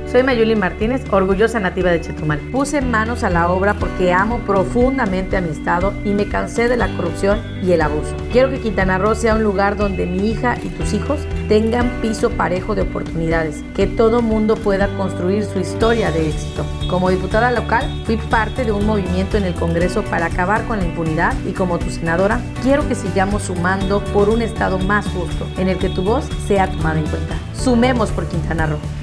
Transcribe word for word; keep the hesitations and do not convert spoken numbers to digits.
Soy Mayuli Martínez, orgullosa nativa de Chetumal. Puse manos a la obra porque amo profundamente a mi estado y me cansé de la corrupción y el abuso. Quiero que Quintana Roo sea un lugar donde mi hija y tus hijos tengan piso parejo de oportunidades, que todo mundo pueda construir su historia de éxito. Como diputada local, fui parte de un movimiento en el Congreso para acabar con la impunidad y como tu senadora, quiero que sigamos sumando por un estado más justo, en el que tu voz sea tomada en cuenta. Sumemos por Quintana Roo.